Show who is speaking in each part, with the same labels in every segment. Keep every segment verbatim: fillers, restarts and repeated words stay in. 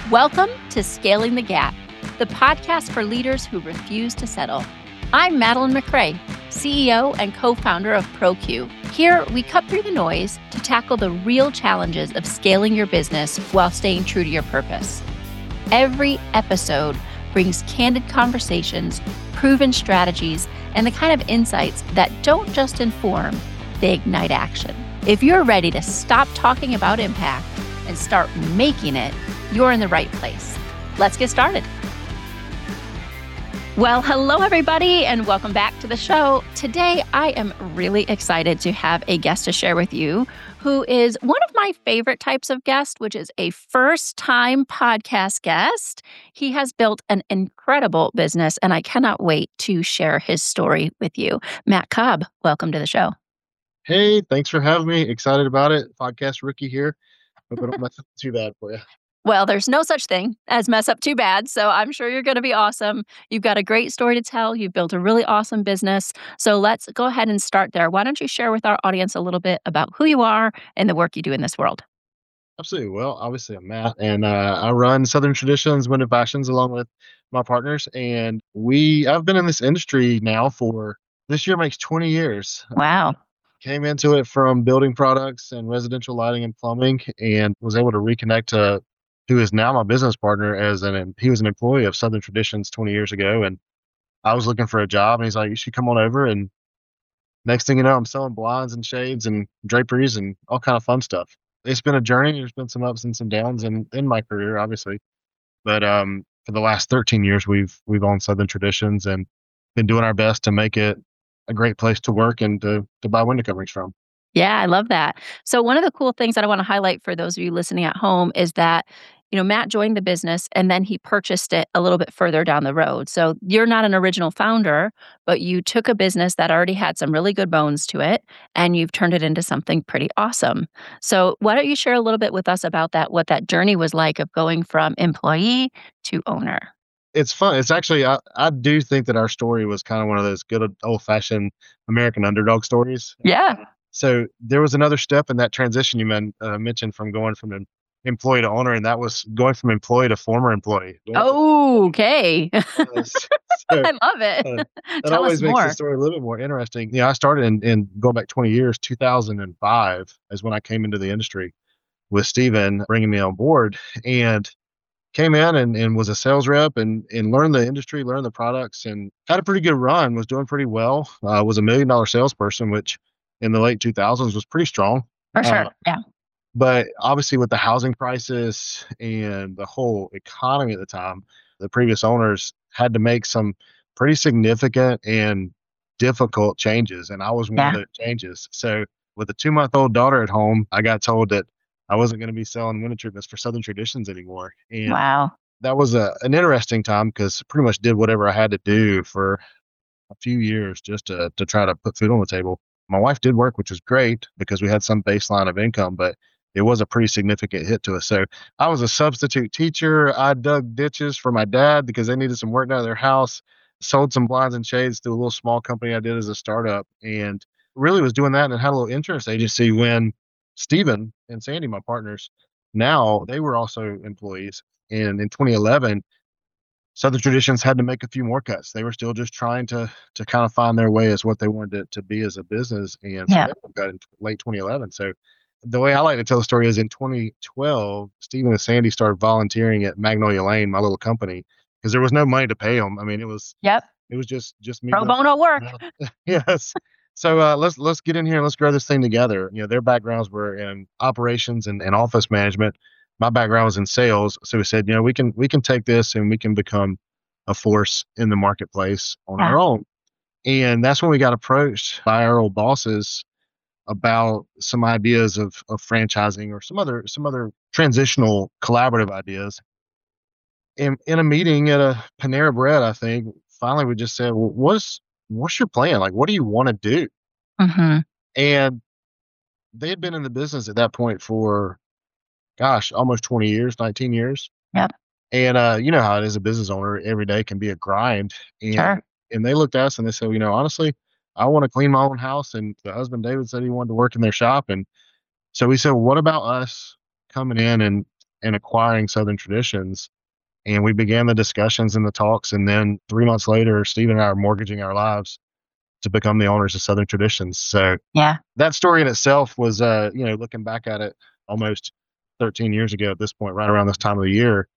Speaker 1: Welcome to Scaling the Gap, the podcast for leaders who refuse to settle. I'm Madeline McRae, C E O and co-founder of ProQ. Here, we cut through the noise to tackle the real challenges of scaling your business while staying true to your purpose. Every episode brings candid conversations, proven strategies, and the kind of insights that don't just inform, they ignite action. If you're ready to stop talking about impact and start making it, you're in the right place. Let's get started. Well, hello, everybody, and welcome back to the show. Today, I am really excited to have a guest to share with you who is one of my favorite types of guests, which is a first-time podcast guest. He has built an incredible business, and I cannot wait to share his story with you. Matt Cobb, welcome to the show.
Speaker 2: Hey, thanks for having me. Excited about it. Podcast rookie here. Hope I don't mess up too bad for you.
Speaker 1: Well, there's no such thing as mess up too bad, so I'm sure you're going to be awesome. You've got a great story to tell. You've built a really awesome business. So let's go ahead and start there. Why don't you share with our audience a little bit about who you are and the work you do in this world?
Speaker 2: Absolutely. Well, obviously I'm Matt, and uh, I run Southern Traditions Women Fashions along with my partners. And we, I've been in this industry now for, this year makes twenty years.
Speaker 1: Wow.
Speaker 2: Came into it from building products and residential lighting and plumbing, and was able to reconnect to who is now my business partner as an, he was an employee of Southern Traditions twenty years ago. And I was looking for a job, and he's like, you should come on over. And next thing you know, I'm selling blinds and shades and draperies and all kind of fun stuff. It's been a journey. There's been some ups and some downs in, in my career, obviously. But um, for the last thirteen years, we've, we've owned Southern Traditions and been doing our best to make it a great place to work and to, to buy window coverings from.
Speaker 1: Yeah, I love that. So one of the cool things that I want to highlight for those of you listening at home is that, you know, Matt joined the business and then he purchased it a little bit further down the road. So you're not an original founder, but you took a business that already had some really good bones to it and you've turned it into something pretty awesome. So why don't you share a little bit with us about that, what that journey was like of going from employee to owner?
Speaker 2: It's fun. It's actually, I, I do think that our story was kind of one of those good old fashioned American underdog stories.
Speaker 1: Yeah.
Speaker 2: So there was another step in that transition you men, uh, mentioned from going from an employee to owner, and that was going from employee to former employee.
Speaker 1: Oh, okay.
Speaker 2: Uh, so,
Speaker 1: I love it.
Speaker 2: Uh, that
Speaker 1: Tell
Speaker 2: always
Speaker 1: us
Speaker 2: makes
Speaker 1: more.
Speaker 2: the story a little bit more interesting. Yeah, I started in, in going back twenty years, two thousand five is when I came into the industry with Steven bringing me on board, and came in and, and was a sales rep and, and learned the industry, learned the products, and had a pretty good run, was doing pretty well. Uh, was a million dollar salesperson, which in the late two thousands was pretty strong.
Speaker 1: For sure.
Speaker 2: Uh,
Speaker 1: Yeah.
Speaker 2: But obviously with the housing crisis and the whole economy at the time, the previous owners had to make some pretty significant and difficult changes. And I was one
Speaker 1: Yeah.
Speaker 2: of those changes. So with a two month old daughter at home, I got told that I wasn't going to be selling window treatments for Southern Traditions anymore. And
Speaker 1: Wow.
Speaker 2: that was a, an interesting time because pretty much did whatever I had to do for a few years just to, to try to put food on the table. My wife did work, which was great because we had some baseline of income, but it was a pretty significant hit to us. So I was a substitute teacher. I dug ditches for my dad because they needed some work done at their house, sold some blinds and shades through a little small company I did as a startup, and really was doing that and had a little insurance agency when Steven and Sandy, my partners, now they were also employees. And in twenty eleven, Southern Traditions had to make a few more cuts. They were still just trying to to kind of find their way as what they wanted to, to be as a business. And so
Speaker 1: Yeah.
Speaker 2: they got in late twenty eleven. So the way I like to tell the story is in twenty twelve, Stephen and Sandy started volunteering at Magnolia Lane, my little company, because there was no money to pay them. I mean, it was
Speaker 1: Yep.
Speaker 2: it was just just me.
Speaker 1: Pro
Speaker 2: doing-
Speaker 1: bono work.
Speaker 2: yes. So uh, let's let's get in here and let's grow this thing together. You know, their backgrounds were in operations and, and office management. My background was in sales. So we said, you know, we can we can take this and we can become a force in the marketplace on
Speaker 1: Yeah.
Speaker 2: our own. And that's when we got approached by our old bosses about some ideas of, of franchising or some other some other transitional collaborative ideas. In in a meeting at a Panera Bread, I think, finally we just said, well, what's what's your plan? Like, what do you want to do?
Speaker 1: Mm-hmm.
Speaker 2: And they had been in the business at that point for, gosh, almost twenty years, nineteen years.
Speaker 1: Yep.
Speaker 2: And uh, you know how it is, a business owner, every day can be a grind. And
Speaker 1: Sure.
Speaker 2: and they looked at us and they said, you know, honestly, I want to clean my own house. And the husband, David, said he wanted to work in their shop. And so we said, well, what about us coming in and and acquiring Southern Traditions. And we began the discussions and the talks. And then three months later, Steve and I are mortgaging our lives to become the owners of Southern Traditions. So
Speaker 1: Yeah.
Speaker 2: that story in itself was, uh, you know, looking back at it almost thirteen years ago at this point, right around this time of the year,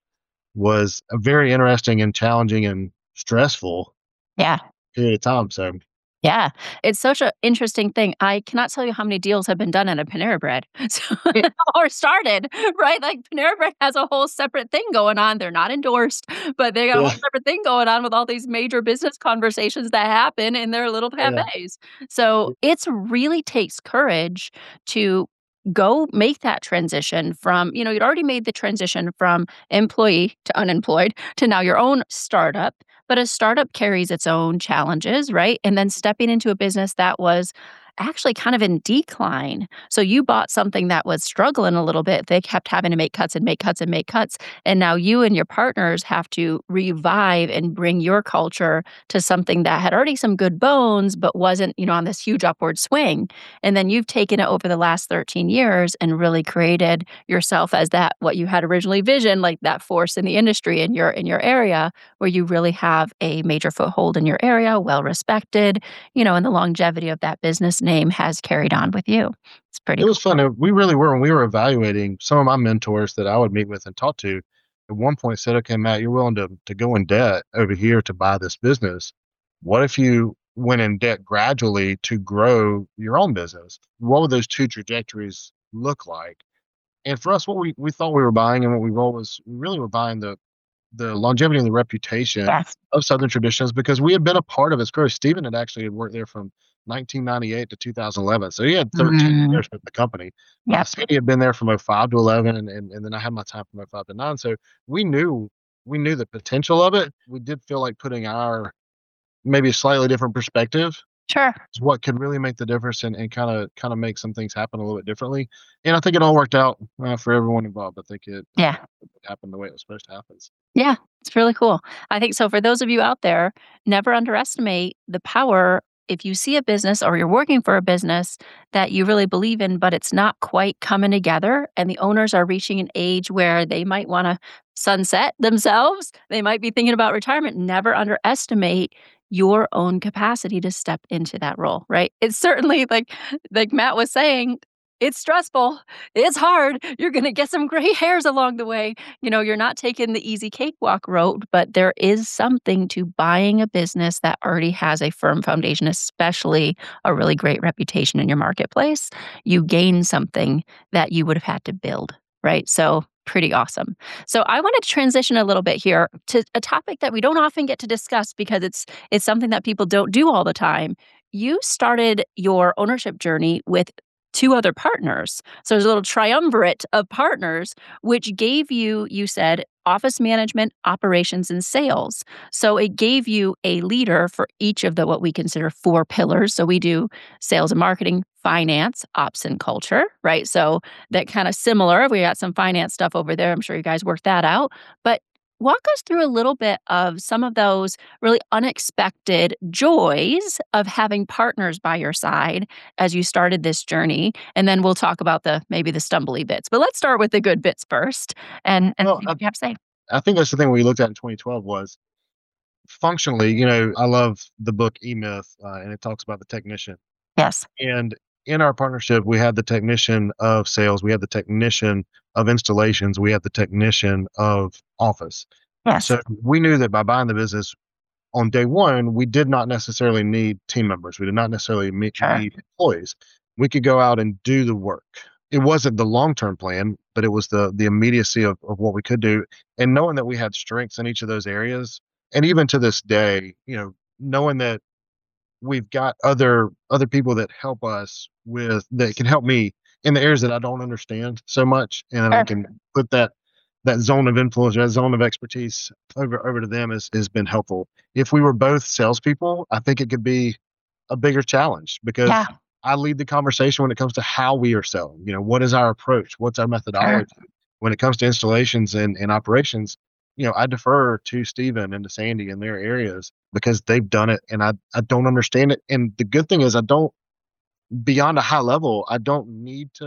Speaker 2: was a very interesting and challenging and stressful
Speaker 1: Yeah.
Speaker 2: period of time. So
Speaker 1: Yeah, it's such an interesting thing. I cannot tell you how many deals have been done at a Panera Bread, so or started, right? Like, Panera Bread has a whole separate thing going on. They're not endorsed, but they got a whole
Speaker 2: yeah,
Speaker 1: separate thing going on with all these major business conversations that happen in their little
Speaker 2: yeah,
Speaker 1: cafes. So, it's really takes courage to go make that transition from, you know, you'd already made the transition from employee to unemployed to now your own startup. But a startup carries its own challenges, right? And then stepping into a business that was actually kind of in decline. So you bought something that was struggling a little bit. They kept having to make cuts and make cuts and make cuts. And now you and your partners have to revive and bring your culture to something that had already some good bones, but wasn't, you know, on this huge upward swing. And then you've taken it over the last thirteen years and really created yourself as that, what you had originally visioned, like that force in the industry in your in your area, where you really have a major foothold in your area, well respected, you know, and the longevity of that business name has carried on with you. It's pretty
Speaker 2: it was
Speaker 1: cool.
Speaker 2: fun. Uh, We really were when we were evaluating some of my mentors that I would meet with and talk to. At one point, said, "Okay, Matt, you're willing to to go in debt over here to buy this business. What if you went in debt gradually to grow your own business? What would those two trajectories look like?" And for us, what we, we thought we were buying and what we rolled was we really were buying the the longevity and the reputation
Speaker 1: Yes.
Speaker 2: of Southern Traditions because we had been a part of its growth. Stephen had actually had worked there from nineteen ninety-eight to two thousand eleven. So he had thirteen
Speaker 1: Mm,
Speaker 2: years with the company. Uh,
Speaker 1: yep.
Speaker 2: Sandy had been there from oh five to eleven, and, and, and then I had my time from oh five to nine. So we knew we knew the potential of it. We did feel like putting our maybe a slightly different perspective
Speaker 1: Sure.
Speaker 2: is what could really make the difference and, and kind of kind of make some things happen a little bit differently. And I think it all worked out uh, for everyone involved. I think it, uh,
Speaker 1: Yeah.
Speaker 2: it happened the way it was supposed to happen.
Speaker 1: Yeah, it's really cool. I think so for those of you out there, never underestimate the power if you see a business or you're working for a business that you really believe in, but it's not quite coming together and the owners are reaching an age where they might want to sunset themselves. They might be thinking about retirement. Never underestimate your own capacity to step into that role, right? It's certainly like like Matt was saying, it's stressful. It's hard. You're going to get some gray hairs along the way. You know, you're not taking the easy cakewalk road, but there is something to buying a business that already has a firm foundation, especially a really great reputation in your marketplace. You gain something that you would have had to build, right? So, pretty awesome. So, I wanted to transition a little bit here to a topic that we don't often get to discuss because it's it's something that people don't do all the time. You started your ownership journey with two other partners. So there's a little triumvirate of partners, which gave you, you said, office management, operations, and sales. So it gave you a leader for each of the what we consider four pillars. So we do sales and marketing, finance, ops, and culture, right? So that kind of similar. We got some finance stuff over there. I'm sure you guys worked that out. But walk us through a little bit of some of those really unexpected joys of having partners by your side as you started this journey. And then we'll talk about the maybe the stumbly bits. But let's start with the good bits first and, and
Speaker 2: Well,
Speaker 1: see
Speaker 2: I,
Speaker 1: what you have to say.
Speaker 2: I think that's the thing we looked at in twenty twelve was functionally, you know, I love the book E Myth, uh, and it talks about the technician.
Speaker 1: Yes.
Speaker 2: And in our partnership, we had the technician of sales, we had the technician of installations, we had the technician of office.
Speaker 1: Yes.
Speaker 2: So we knew that by buying the business on day one, we did not necessarily need team members. We did not necessarily me-
Speaker 1: Sure.
Speaker 2: need employees. We could go out and do the work. It wasn't the long term plan, but it was the the immediacy of, of what we could do. And knowing that we had strengths in each of those areas, and even to this day, you know, knowing that we've got other other people that help us with that can help me in the areas that I don't understand so much, and then I
Speaker 1: Sure.
Speaker 2: can put that that zone of influence, that zone of expertise over over to them has has been helpful. If we were both salespeople, I think it could be a bigger challenge
Speaker 1: Yeah.
Speaker 2: because I lead the conversation when it comes to how we are selling. You know, what is our approach? What's our
Speaker 1: Sure.
Speaker 2: methodology? When it comes to installations and, and operations, you know, I defer to Stephen and to Sandy in their areas because they've done it and I, I don't understand it. And the good thing is I don't beyond a high level, I don't need to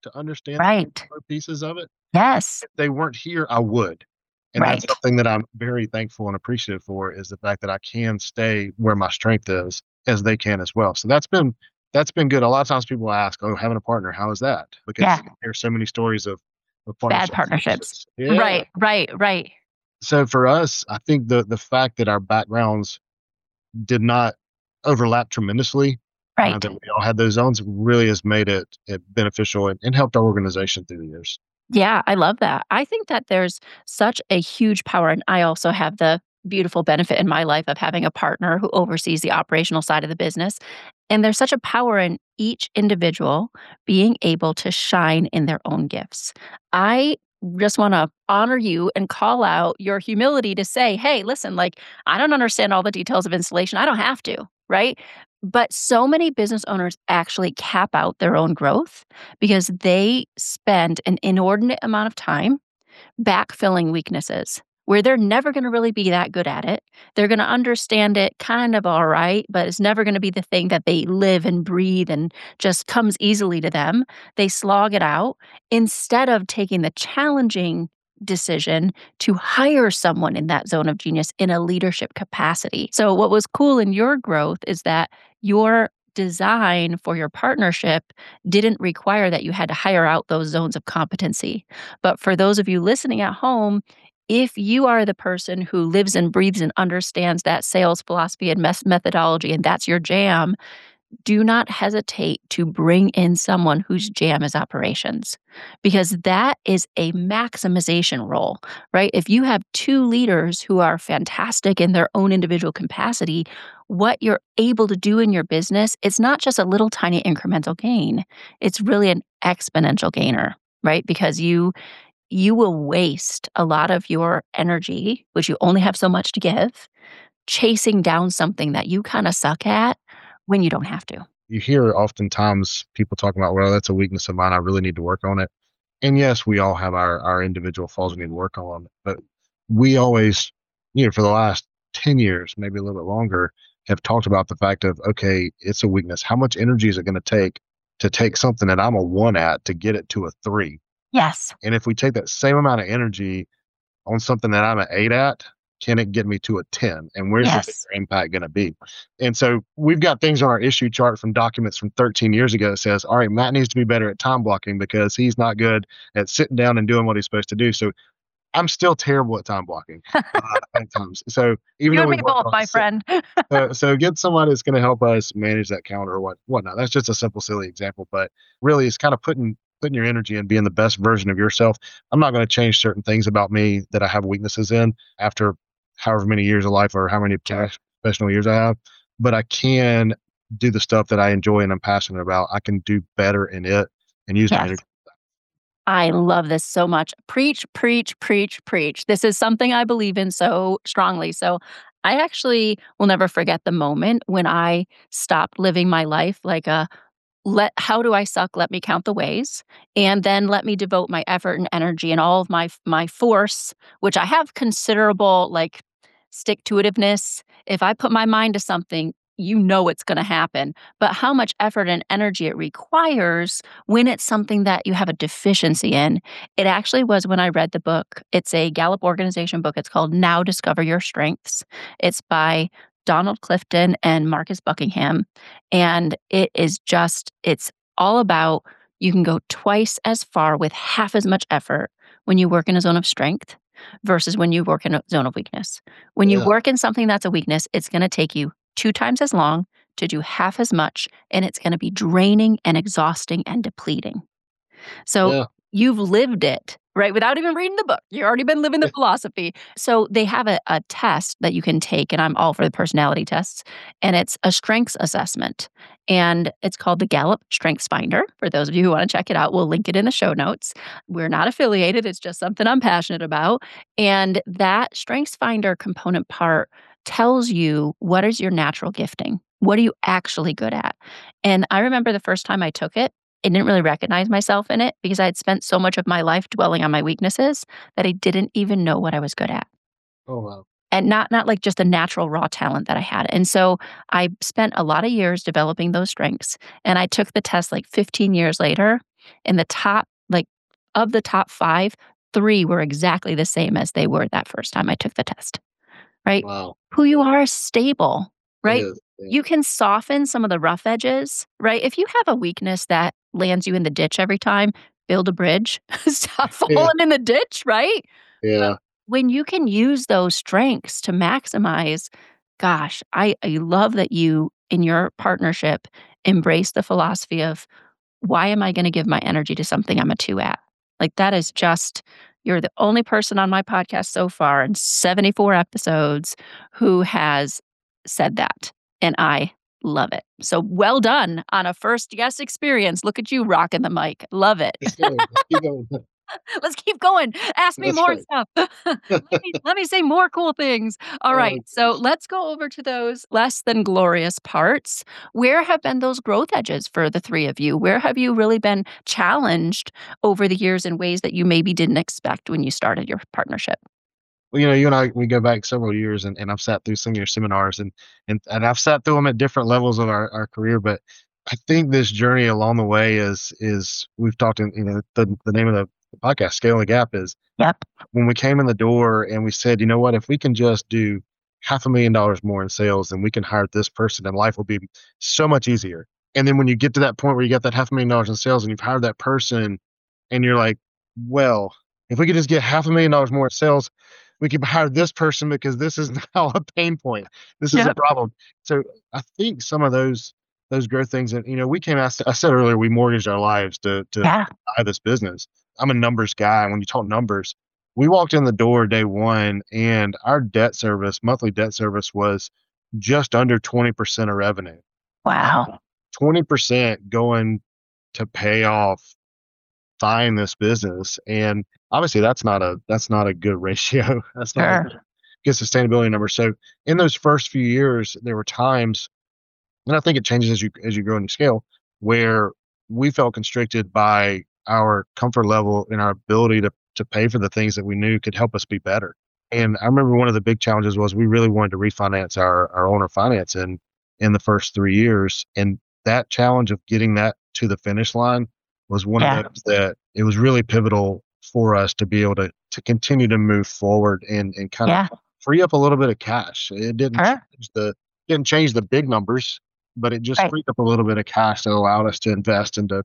Speaker 2: to understand
Speaker 1: Right.
Speaker 2: the pieces of it.
Speaker 1: Yes.
Speaker 2: If they weren't here, I would. And that's
Speaker 1: Right.
Speaker 2: something that I'm very thankful and appreciative for is the fact that I can stay where my strength is as they can as well. So that's been that's been good. A lot of times people ask, "Oh, having a partner, how is that?" Because
Speaker 1: Yeah.
Speaker 2: you hear so many stories of, of
Speaker 1: Bad
Speaker 2: partnerships.
Speaker 1: partnerships.
Speaker 2: Yeah.
Speaker 1: Right. Right. Right.
Speaker 2: So for us, I think the the fact that our backgrounds did not overlap tremendously, uh,
Speaker 1: Right.
Speaker 2: that we all had those zones really has made it, it beneficial and, and helped our organization through the years.
Speaker 1: Yeah, I love that. I think that there's such a huge power, and I also have the beautiful benefit in my life of having a partner who oversees the operational side of the business. And there's such a power in each individual being able to shine in their own gifts. I just want to honor you and call out your humility to say, hey, listen, like, I don't understand all the details of installation. I don't have to, right? But so many business owners actually cap out their own growth because they spend an inordinate amount of time backfilling weaknesses where they're never going to really be that good at it. They're going to understand it kind of all right, but it's never going to be the thing that they live and breathe and just comes easily to them. They slog it out instead of taking the challenging decision to hire someone in that zone of genius in a leadership capacity. So, what was cool in your growth is that your design for your partnership didn't require that you had to hire out those zones of competency. But for those of you listening at home, if you are the person who lives and breathes and understands that sales philosophy and mes- methodology, and that's your jam, do not hesitate to bring in someone whose jam is operations, because that is a maximization role, right? If you have two leaders who are fantastic in their own individual capacity, what you're able to do in your business, it's not just a little tiny incremental gain. It's really an exponential gainer, right? Because you you will waste a lot of your energy, which you only have so much to give, chasing down something that you kind of suck at when you don't have to.
Speaker 2: You hear oftentimes people talking about, well, that's a weakness of mine. I really need to work on it. And yes, we all have our, our individual flaws we need to work on. But we always, you know, for the last ten years, maybe a little bit longer, have talked about the fact of, okay, it's a weakness. How much energy is it going to take to take something that I'm a one at to get it to a three?
Speaker 1: Yes.
Speaker 2: And if we take that same amount of energy on something that I'm an eight at, can it get me to a ten? And where's the
Speaker 1: Yes.
Speaker 2: bigger impact going to be? And so we've got things on our issue chart from documents from thirteen years ago that says, all right, Matt needs to be better at time blocking because he's not good at sitting down and doing what he's supposed to do. So I'm still terrible at time blocking uh, at times. So even
Speaker 1: You
Speaker 2: though
Speaker 1: and
Speaker 2: we
Speaker 1: me
Speaker 2: work
Speaker 1: both,
Speaker 2: on
Speaker 1: my
Speaker 2: si-
Speaker 1: friend.
Speaker 2: uh, so get somebody that's going to help us manage that calendar or what whatnot. That's just a simple, silly example, but really it's kind of putting putting your energy in being the best version of yourself. I'm not going to change certain things about me that I have weaknesses in after however many years of life or how many professional years I have, but I can do the stuff that I enjoy and I'm passionate about. I can do better in it and use my
Speaker 1: Yes.
Speaker 2: energy.
Speaker 1: I love this so much. Preach, preach, preach, preach. This is something I believe in so strongly. So I actually will never forget the moment when I stopped living my life like a let how do I suck? Let me count the ways, and then let me devote my effort and energy and all of my my force, which I have considerable like stick to itiveness. If I put my mind to something, you know it's going to happen. But how much effort and energy it requires when it's something that you have a deficiency in. It actually was when I read the book. It's a Gallup organization book. It's called Now Discover Your Strengths. It's by Donald Clifton and Marcus Buckingham. And it is just, it's all about you can go twice as far with half as much effort when you work in a zone of strength versus when you work in a zone of weakness. When you
Speaker 2: Yeah.
Speaker 1: work in something that's a weakness, it's going to take you two times as long to do half as much, and it's going to be draining and exhausting and depleting. So
Speaker 2: Yeah.
Speaker 1: you've lived it, right? Without even reading the book. You've already been living the philosophy. So they have a, a test that you can take, and I'm all for the personality tests, and it's a strengths assessment. And it's called the Gallup Strengths Finder. For those of you who want to check it out, we'll link it in the show notes. We're not affiliated, it's just something I'm passionate about. And that Strengths Finder component part tells you what is your natural gifting? What are you actually good at? And I remember the first time I took it, I didn't really recognize myself in it because I had spent so much of my life dwelling on my weaknesses that I didn't even know what I was good at.
Speaker 2: Oh, wow.
Speaker 1: And not not like just a natural raw talent that I had. And so I spent a lot of years developing those strengths. And I took the test like fifteen years later. In the top, like of the top five, three were exactly the same as they were that first time I took the test, right?
Speaker 2: Wow.
Speaker 1: Who you are is stable,
Speaker 2: It
Speaker 1: right?
Speaker 2: is. Yeah.
Speaker 1: You can soften some of the rough edges, right? If you have a weakness that lands you in the ditch every time, build a bridge, stop
Speaker 2: Yeah.
Speaker 1: falling in the ditch, right? But
Speaker 2: Yeah.
Speaker 1: when you can use those strengths to maximize, gosh, I, I love that you in your partnership embrace the philosophy of why am I going to give my energy to something I'm a two at? Like that is just, you're the only person on my podcast so far in seventy-four episodes who has said that. And I love it. So well done on a first guest experience. Look at you rocking the mic. Love it.
Speaker 2: Let's go. Let's keep going.
Speaker 1: Let's keep going. Ask me
Speaker 2: That's
Speaker 1: more
Speaker 2: right.
Speaker 1: stuff. let, me, let me say more cool things. All
Speaker 2: Oh,
Speaker 1: right. So
Speaker 2: gosh.
Speaker 1: let's go over to those less than glorious parts. Where have been those growth edges for the three of you? Where have you really been challenged over the years in ways that you maybe didn't expect when you started your partnership?
Speaker 2: Well, you know, you and I, we go back several years, and, and I've sat through some of your seminars, and and and I've sat through them at different levels of our, our career. But I think this journey along the way is is we've talked in, you know, the the name of the podcast, Scaling the Gap, is
Speaker 1: Yep.
Speaker 2: when we came in the door and we said, you know what, if we can just do half a million dollars more in sales, then we can hire this person, and life will be so much easier. And then when you get to that point where you got that half a million dollars in sales, and you've hired that person, and you're like, well, if we could just get half a million dollars more in sales, we could hire this person because this is now a pain point. This is a
Speaker 1: Yep.
Speaker 2: problem. So I think some of those those growth things that, you know, we came out, I said earlier, we mortgaged our lives to to
Speaker 1: Yeah.
Speaker 2: buy this business. I'm a numbers guy. When you talk numbers, we walked in the door day one, and our debt service, monthly debt service, was just under twenty percent of revenue.
Speaker 1: Wow.
Speaker 2: twenty percent going to pay off buying this business. And obviously that's not a that's not a good ratio. That's not a
Speaker 1: Sure.
Speaker 2: good sustainability number. So in those first few years, there were times, and I think it changes as you as you grow and you scale, where we felt constricted by our comfort level and our ability to to pay for the things that we knew could help us be better. And I remember one of the big challenges was we really wanted to refinance our our owner finance in in the first three years. And that challenge of getting that to the finish line was one
Speaker 1: Yeah.
Speaker 2: of those that it was really pivotal for us to be able to to continue to move forward and and kind of
Speaker 1: Yeah.
Speaker 2: free up a little bit of cash. It didn't
Speaker 1: Sure.
Speaker 2: change the didn't change the big numbers, but it just
Speaker 1: Right.
Speaker 2: freed up a little bit of cash that allowed us to invest into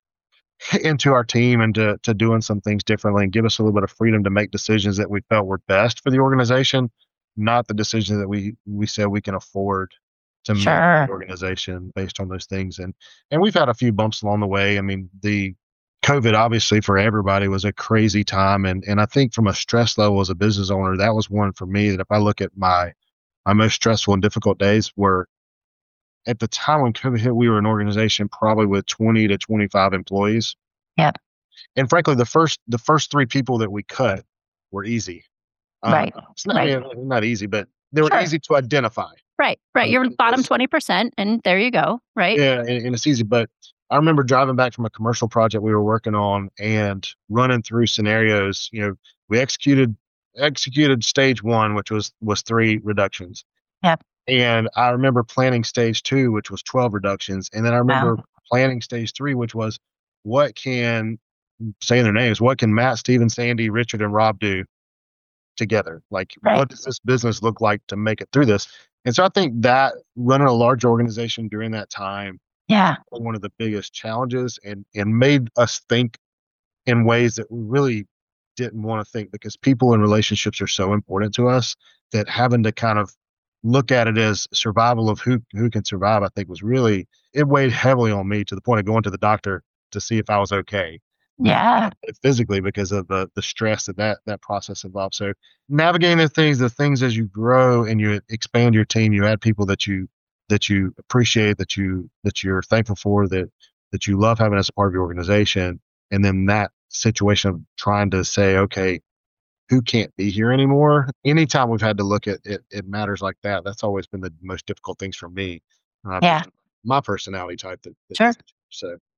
Speaker 2: into our team and to to doing some things differently and give us a little bit of freedom to make decisions that we felt were best for the organization, not the decisions that we we said we can afford to make for
Speaker 1: Sure.
Speaker 2: the organization based on those things. And and we've had a few bumps along the way. I mean, the COVID obviously for everybody was a crazy time, and and I think from a stress level as a business owner, that was one for me that if I look at my my most stressful and difficult days were at the time when COVID hit, we were an organization probably with twenty to twenty-five employees.
Speaker 1: Yep.
Speaker 2: And frankly, the first the first three people that we cut were easy. Uh,
Speaker 1: Right.
Speaker 2: it's not,
Speaker 1: Right.
Speaker 2: I mean, not easy, but they were
Speaker 1: Sure.
Speaker 2: easy to identify.
Speaker 1: Right. Right.
Speaker 2: Uh,
Speaker 1: You're bottom
Speaker 2: because,
Speaker 1: twenty percent, and there you go. Right.
Speaker 2: yeah, and, and it's easy. But I remember driving back from a commercial project we were working on and running through scenarios. You know, we executed executed stage one, which was was three reductions.
Speaker 1: Yep.
Speaker 2: And I remember planning stage two, which was twelve reductions. And then I remember
Speaker 1: Wow.
Speaker 2: planning stage three, which was what can, saying their names, what can Matt, Steven, Sandy, Richard, and Rob do together? Like,
Speaker 1: Right.
Speaker 2: what does this business look like to make it through this? And so I think that running a large organization during that time
Speaker 1: Yeah.
Speaker 2: was one of the biggest challenges and, and made us think in ways that we really didn't want to think because people and relationships are so important to us that having to kind of look at it as survival of who who can survive, I think was really, it weighed heavily on me to the point of going to the doctor to see if I was okay
Speaker 1: Yeah.
Speaker 2: physically because of the the stress that that, that process involved. So navigating the things, the things as you grow and you expand your team, you add people that you that you appreciate, that you that you're thankful for, that that you love having as a part of your organization, and then that situation of trying to say, okay, who can't be here anymore? Anytime we've had to look at it, it matters like that. That's always been the most difficult things for me. Uh,
Speaker 1: Yeah.
Speaker 2: my personality type that, that
Speaker 1: Sure.
Speaker 2: doesn't change. So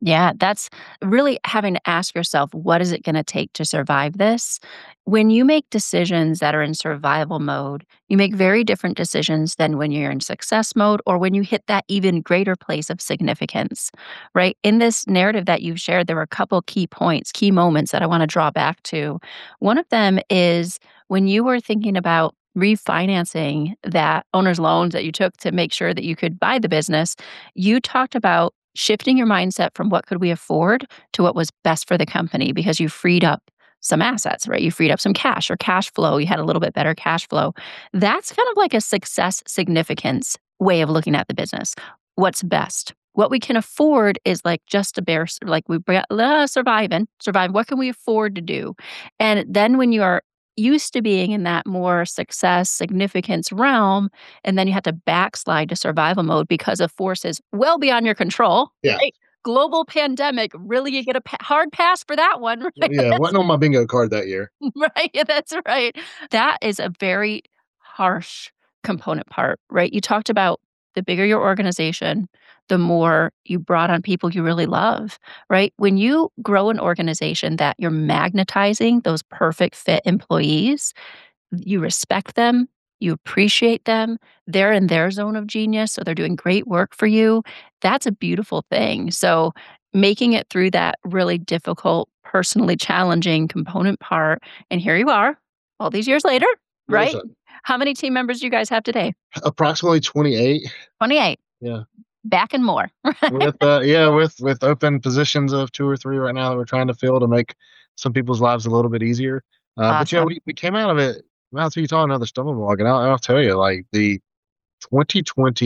Speaker 1: Yeah, that's really having to ask yourself, what is it going to take to survive this? When you make decisions that are in survival mode, you make very different decisions than when you're in success mode or when you hit that even greater place of significance, right? In this narrative that you've shared, there were a couple key points, key moments that I want to draw back to. One of them is when you were thinking about refinancing that owner's loans that you took to make sure that you could buy the business, you talked about shifting your mindset from what could we afford to what was best for the company because you freed up some assets, right? You freed up some cash or cash flow. You had a little bit better cash flow. That's kind of like a success significance way of looking at the business. What's best? What we can afford is like just a bare, like we uh, surviving, survive. What can we afford to do? And then when you are used to being in that more success significance realm, and then you have to backslide to survival mode because of forces well beyond your control,
Speaker 2: Yeah.
Speaker 1: right? Global pandemic, really, you get a pa- hard pass for that one, right?
Speaker 2: Yeah, wasn't on my bingo card that year.
Speaker 1: Right, yeah, that's right. That is a very harsh component part, right? You talked about the bigger your organization, the more you brought on people you really love, right? When you grow an organization that you're magnetizing those perfect fit employees, you respect them, you appreciate them, they're in their zone of genius, so they're doing great work for you. That's a beautiful thing. So, making it through that really difficult, personally challenging component part, and here you are, all these years later,
Speaker 2: Yes,
Speaker 1: right?
Speaker 2: uh,
Speaker 1: How many team members do you guys have today?
Speaker 2: approximately twenty-eight.
Speaker 1: twenty-eight.
Speaker 2: Yeah.
Speaker 1: Back and more.
Speaker 2: With uh, yeah, with with open positions of two or three right now that we're trying to fill to make some people's lives a little bit easier. Uh, but yeah,
Speaker 1: Awesome.
Speaker 2: we, we came out of it. Well, so you saw another stumble block, and I'll, I'll tell you, like the twenty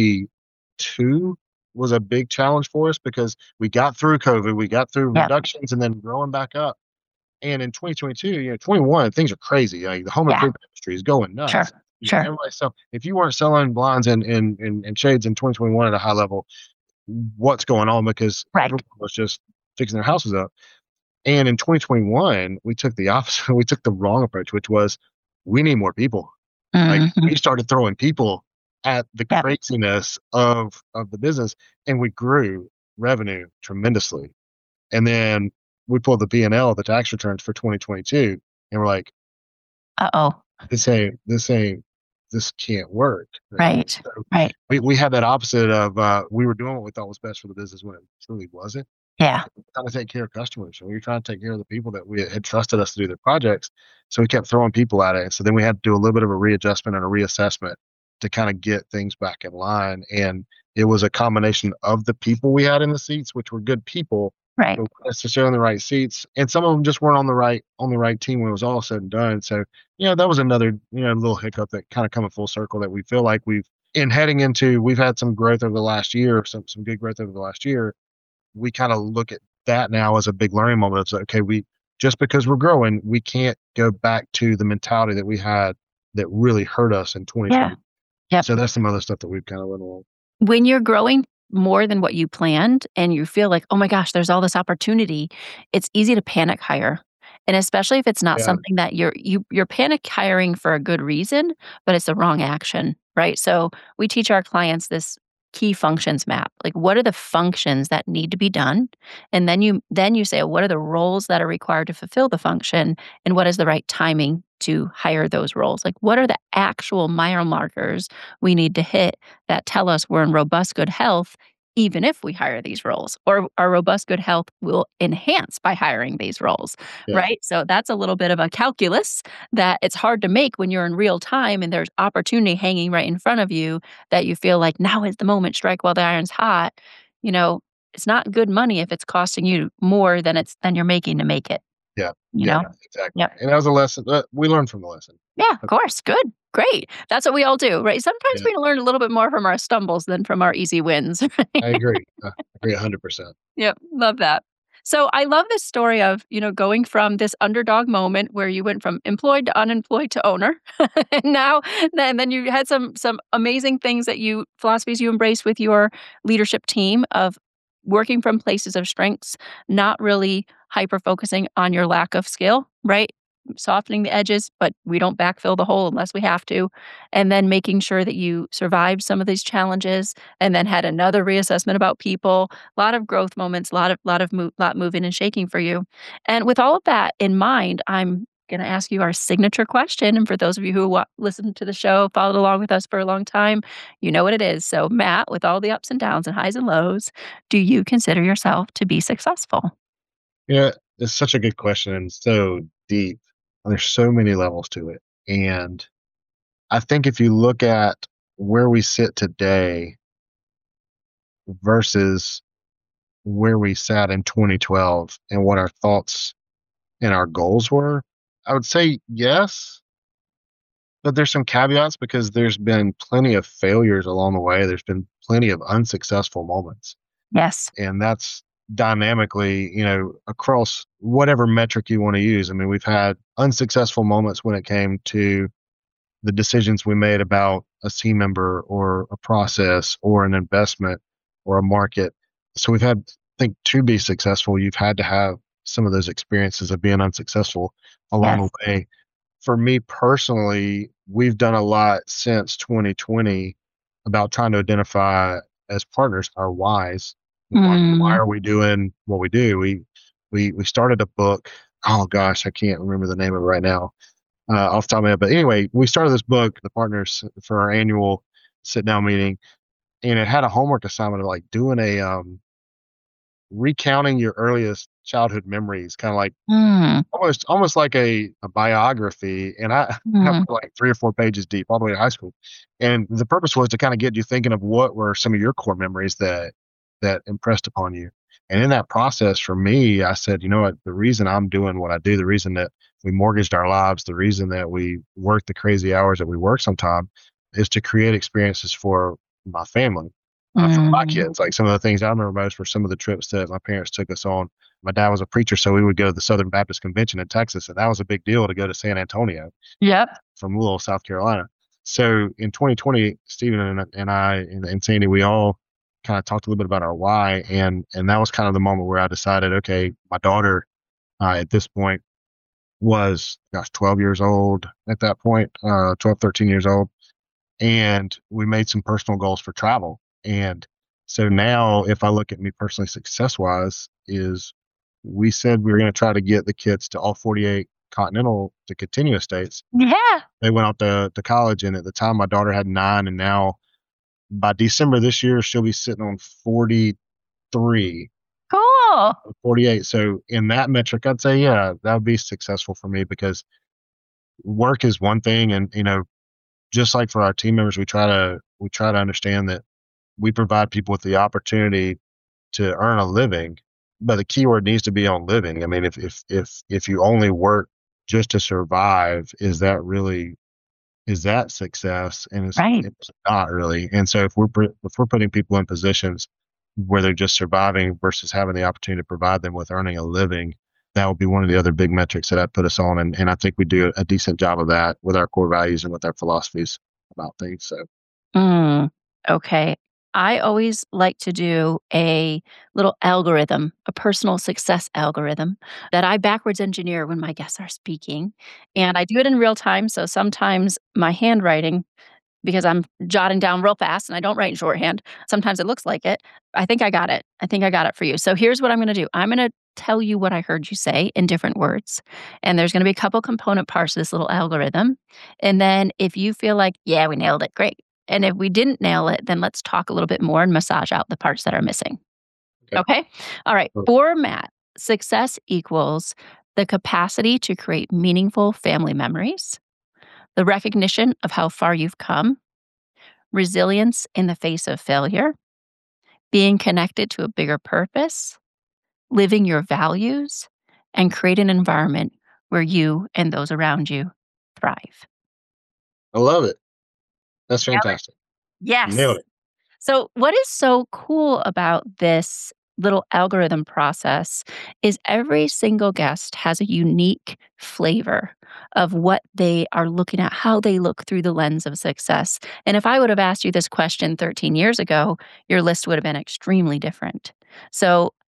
Speaker 2: twenty-two was a big challenge for us because we got through COVID, we got through
Speaker 1: Yep.
Speaker 2: reductions, and then growing back up. And in twenty twenty-two, you know, twenty-one, things are crazy. Like the home
Speaker 1: Yeah.
Speaker 2: improvement industry is going
Speaker 1: Sure.
Speaker 2: nuts. You know,
Speaker 1: Sure.
Speaker 2: everybody sell. If you weren't selling blinds and and, and and shades in twenty twenty-one at a high level, what's going on? Because
Speaker 1: Right.
Speaker 2: everyone was just fixing their houses up. And in twenty twenty-one, we took the opposite. We took the wrong approach, which was we need more people. Like
Speaker 1: Mhm.
Speaker 2: we started throwing people at the
Speaker 1: Yep.
Speaker 2: craziness of of the business, and we grew revenue tremendously. And then we pulled the P and L, the tax returns for twenty twenty-two, and we're like,
Speaker 1: Uh-oh.
Speaker 2: this ain't this ain't this can't work.
Speaker 1: Right.
Speaker 2: So
Speaker 1: Right.
Speaker 2: we, we had that opposite of uh, we were doing what we thought was best for the business when it truly wasn't.
Speaker 1: Yeah.
Speaker 2: Trying to take care of customers. And we were trying to take care of the people that we had trusted us to do their projects. So we kept throwing people at it. So then we had to do a little bit of a readjustment and a reassessment to kind of get things back in line. And it was a combination of the people we had in the seats, which were good people,
Speaker 1: Right.
Speaker 2: but weren't necessarily in the right seats. And some of them just weren't on the right on the right team when it was all said and done. So, you know, that was another, you know, little hiccup that kind of come a full circle that we feel like we've in heading into we've had some growth over the last year, some some good growth over the last year. We kind of look at that now as a big learning moment. It's like, okay, we just because we're growing, we can't go back to the mentality that we had that really hurt us in twenty twenty.
Speaker 1: Yeah. Yep.
Speaker 2: So that's some other stuff that we've kind of went along.
Speaker 1: When you're growing more than what you planned and you feel like, oh my gosh, there's all this opportunity, it's easy to panic hire. And especially if it's not
Speaker 2: Yeah.
Speaker 1: something that you're you you're panic hiring for a good reason, but it's the wrong action, right? So we teach our clients this key functions map. Like what are the functions that need to be done? And then you then you say, what are the roles that are required to fulfill the function? And what is the right timing to hire those roles? Like what are the actual mile markers we need to hit that tell us we're in robust good health even if we hire these roles, or our robust good health will enhance by hiring these roles,
Speaker 2: Yeah.
Speaker 1: right? So that's a little bit of a calculus that it's hard to make when you're in real time and there's opportunity hanging right in front of you that you feel like now is the moment, strike while the iron's hot. You know, it's not good money if it's costing you more than it's than you're making to make it.
Speaker 2: Yeah.
Speaker 1: You
Speaker 2: Yeah.
Speaker 1: know?
Speaker 2: Exactly.
Speaker 1: Yep.
Speaker 2: And that was a lesson. Uh, we learned from the lesson.
Speaker 1: Yeah, of course. Good. Great. That's what we all do, right? Sometimes
Speaker 2: Yeah.
Speaker 1: we learn a little bit more from our stumbles than from our easy wins.
Speaker 2: I agree. I agree one hundred percent.
Speaker 1: Yep, love that. So I love this story of, you know, going from this underdog moment where you went from employed to unemployed to owner. And now then then you had some some amazing things that you philosophies you embrace with your leadership team of working from places of strengths, not really hyper focusing on your lack of skill, right? softening the edges, but we don't backfill the hole unless we have to. And then making sure that you survived some of these challenges and then had another reassessment about people. A lot of growth moments, a lot of lot of mo- lot moving and shaking for you. And with all of that in mind, I'm going to ask you our signature question. And for those of you who wa- listened to the show, followed along with us for a long time, you know what it is. So, Matt, with all the ups and downs and highs and lows, do you consider yourself to be successful?
Speaker 2: Yeah, it's such a good question and so deep. There's so many levels to it. And I think if you look at where we sit today versus where we sat in twenty twelve and what our thoughts and our goals were, I would say yes, but there's some caveats because there's been plenty of failures along the way. There's been plenty of unsuccessful moments.
Speaker 1: Yes.
Speaker 2: And that's dynamically, you know, across whatever metric you want to use. I mean, we've had unsuccessful moments when it came to the decisions we made about a team member or a process or an investment or a market. So we've had, I think, to be successful, you've had to have some of those experiences of being unsuccessful along
Speaker 1: Yes.
Speaker 2: the way. For me personally, we've done a lot since twenty twenty about trying to identify as partners our whys. Why, why
Speaker 1: Mm,
Speaker 2: are we doing what we do? We we we started a book. Oh gosh, I can't remember the name of it right now uh, off the top of my head. But anyway, we started this book, the partners, for our annual sit down meeting, and it had a homework assignment of like doing a um, recounting your earliest childhood memories, kind of like
Speaker 1: mm,
Speaker 2: almost almost like a, a biography. And I, I
Speaker 1: mm.
Speaker 2: put like three or four pages deep all the way to high school. And the purpose was to kind of get you thinking of what were some of your core memories that that impressed upon you. And in that process, for me, I said, you know what, the reason I'm doing what I do, the reason that we mortgaged our lives, the reason that we work the crazy hours that we work sometimes is to create experiences for my family, uh, for my
Speaker 1: Mm.
Speaker 2: kids. Like some of the things I remember most were some of the trips that my parents took us on. My dad was a preacher, so we would go to the Southern Baptist Convention in Texas, and that was a big deal to go to San Antonio
Speaker 1: Yep.
Speaker 2: from Louisville, South Carolina. So in twenty twenty, Stephen and, and I and, and Sandy, we all kind of talked a little bit about our why, and and that was kind of the moment where I decided, okay, my daughter uh, at this point was, gosh, twelve years old at that point, uh, twelve, thirteen years old, and we made some personal goals for travel. And so now, if I look at me personally, success wise, is we said we were going to try to get the kids to all forty-eight continental to continuous states.
Speaker 1: Yeah.
Speaker 2: They went off to, to college, and at the time, my daughter had nine, and now by December this year, she'll be sitting on forty-three,
Speaker 1: Cool.
Speaker 2: forty-eight. So in that metric, I'd say, yeah, that would be successful for me because work is one thing, and you know, just like for our team members, we try to we try to understand that we provide people with the opportunity to earn a living, but the keyword needs to be on living. I mean, if if if if you only work just to survive, is that really is that success? And it's,
Speaker 1: Right.
Speaker 2: it's not really. And so if we're put- if we're putting people in positions where they're just surviving versus having the opportunity to provide them with earning a living, that would be one of the other big metrics that I'd put us on. And and I think we do a decent job of that with our core values and with our philosophies about things. So
Speaker 1: Mm, okay. I always like to do a little algorithm, a personal success algorithm that I backwards engineer when my guests are speaking. And I do it in real time. So sometimes my handwriting, because I'm jotting down real fast and I don't write in shorthand, sometimes it looks like it. I think I got it. I think I got it for you. So here's what I'm going to do I'm going to tell you what I heard you say in different words. And there's going to be a couple component parts of this little algorithm. And then if you feel like, yeah, we nailed it, great. And if we didn't nail it, then let's talk a little bit more and massage out the parts that are missing.
Speaker 2: okay.
Speaker 1: Okay. All right.
Speaker 2: Cool.
Speaker 1: For Matt, success equals the capacity to create meaningful family memories, the recognition of how far you've come, resilience in the face of failure, being connected to a bigger purpose, living your values, and create an environment where you and those around you thrive.
Speaker 2: I love it. That's
Speaker 1: Nailed it.
Speaker 2: fantastic. Nailed
Speaker 1: Yes.
Speaker 2: it.
Speaker 1: So, what is so cool about this little algorithm process is every single guest has a unique flavor of what they are looking at, how they look through the lens of success. And if I would have asked you this question thirteen years ago, your list would have been extremely different. So,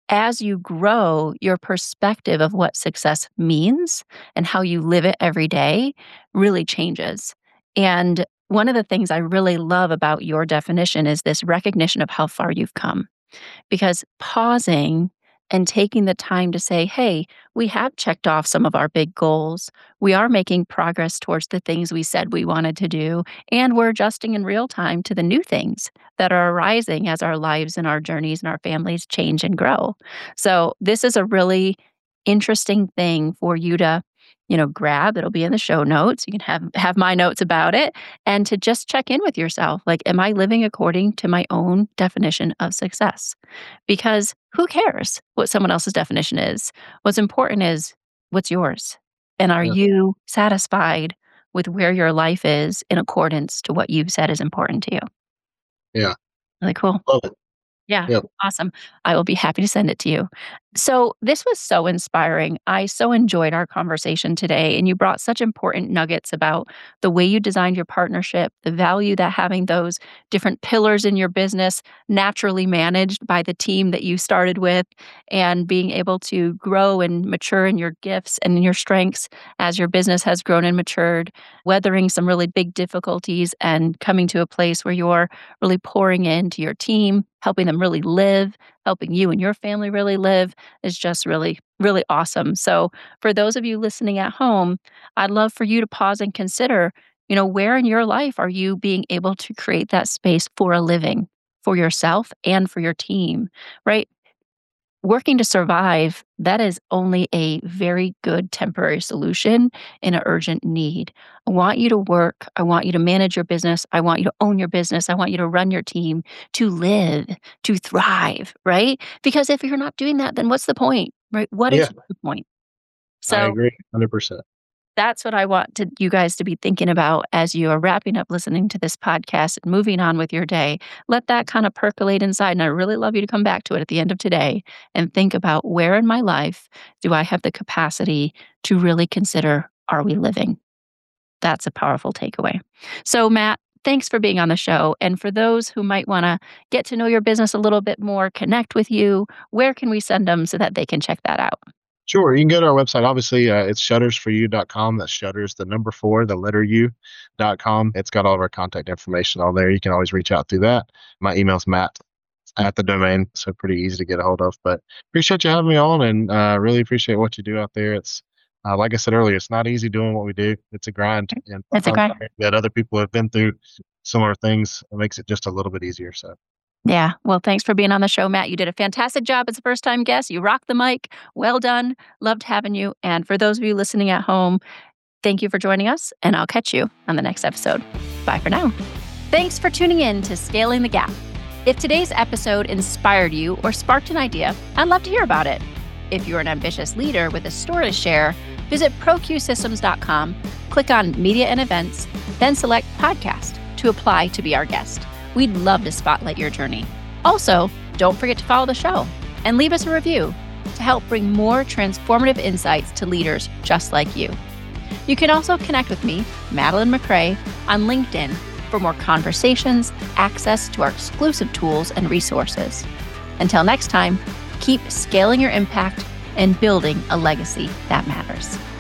Speaker 1: as you grow, your perspective of what success means and how you live it every day really changes. And one of the things I really love about your definition is this recognition of how far you've come. Because pausing and taking the time to say, hey, we have checked off some of our big goals. We are making progress towards the things we said we wanted to do, and we're adjusting in real time to the new things that are arising as our lives and our journeys and our families change and grow. So this is a really interesting thing for you to, you know, grab. It'll be in the show notes. You can have have my notes about it, and to just check in with yourself. Like, am I living according to my own definition of success? Because who cares what someone else's definition is? What's important is what's yours. And are
Speaker 2: Yeah.
Speaker 1: you satisfied with where your life is in accordance to what you've said is important to you?
Speaker 2: Yeah.
Speaker 1: Really cool.
Speaker 2: Love it.
Speaker 1: Yeah,
Speaker 2: Yep.
Speaker 1: awesome. I will be happy to send it to you. So, this was so inspiring. I so enjoyed our conversation today, and you brought such important nuggets about the way you designed your partnership, the value that having those different pillars in your business naturally managed by the team that you started with, and being able to grow and mature in your gifts and in your strengths as your business has grown and matured, weathering some really big difficulties and coming to a place where you're really pouring into your team, helping them really live, helping you and your family really live is just really, really awesome. So for those of you listening at home, I'd love for you to pause and consider, you know, where in your life are you being able to create that space for a living, for yourself and for your team, right? Working to survive, that is only a very good temporary solution in an urgent need. I want you to work. I want you to manage your business. I want you to own your business. I want you to run your team, to live, to thrive, right? Because if you're not doing that, then what's the point, right? What is
Speaker 2: Yeah.
Speaker 1: the point?
Speaker 2: I
Speaker 1: So
Speaker 2: agree one hundred percent.
Speaker 1: that's what I want to, you guys to be thinking about as you are wrapping up listening to this podcast and moving on with your day. Let that kind of percolate inside. And I really love you to come back to it at the end of today and think about, where in my life do I have the capacity to really consider, are we living? That's a powerful takeaway. So, Matt, thanks for being on the show. And for those who might want to get to know your business a little bit more, connect with you, where can we send them so that they can check that out?
Speaker 2: Sure. You can go to our website. Obviously, uh, it's shutters for you dot com. That's shutters, the number four, the letter U dot com. It's got all of our contact information on there. You can always reach out through that. My email's Matt at the domain, so pretty easy to get a hold of. But appreciate you having me on, and uh, really appreciate what you do out there. It's uh, like I said earlier, it's not easy doing what we do. It's a grind, and
Speaker 1: It's a grind.
Speaker 2: that other people have been through similar things. It makes it just a little bit easier. So.
Speaker 1: Yeah. Well, thanks for being on the show, Matt. You did a fantastic job as a first time guest. You rocked the mic. Well done. Loved having you. And for those of you listening at home, thank you for joining us, and I'll catch you on the next episode. Bye for now. Thanks for tuning in to Scaling the Gap. If today's episode inspired you or sparked an idea, I'd love to hear about it. If you're an ambitious leader with a story to share, visit pro q systems dot com, click on Media and Events, then select Podcast to apply to be our guest. We'd love to spotlight your journey. Also, don't forget to follow the show and leave us a review to help bring more transformative insights to leaders just like you. You can also connect with me, Madeline McRae, on LinkedIn for more conversations, access to our exclusive tools and resources. Until next time, keep scaling your impact and building a legacy that matters.